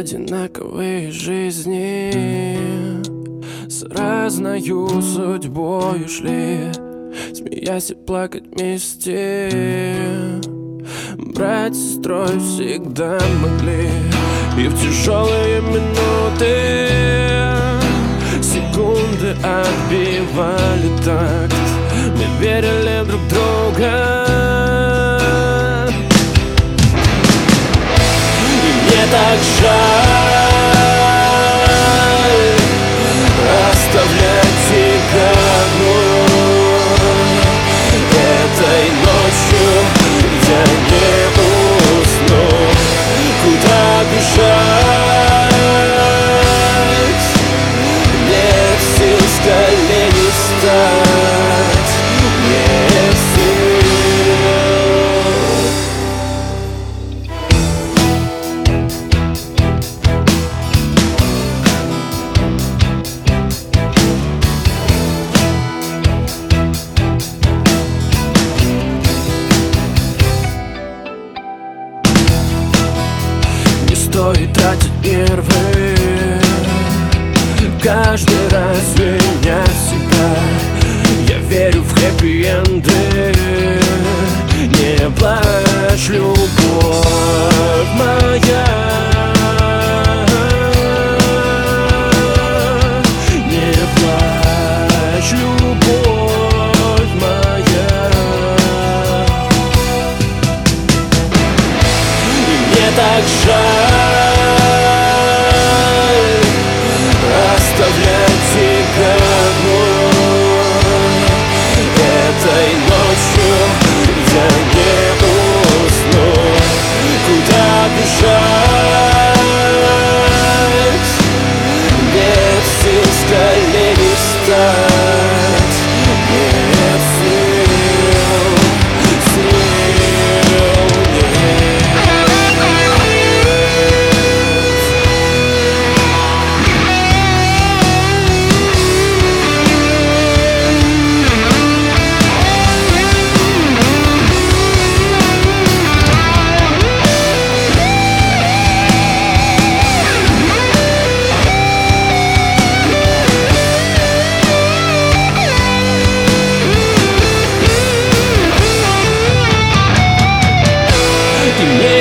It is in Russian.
одинаковые жизни с разною судьбою шли, смеясь и плакать вместе, брать с сестрой всегда могли. И в тяжелые минуты секунды отбивали такт. Мы верили друг в друга, и мне так жаль оставлять тебя одну. Этой ночью я не усну. Куда бежать? Нет сил с колени встать. Нет сил. Не стоит тратить нервы каждый раз виня себя. Я верю в хэппи-энды. Не плачь, любовь моя. Не плачь, любовь моя. И мне так жаль оставлять тебя одну. Этой ночью я не усну. Куда бежать? Нет сил с колени встать. Нет сил, и мне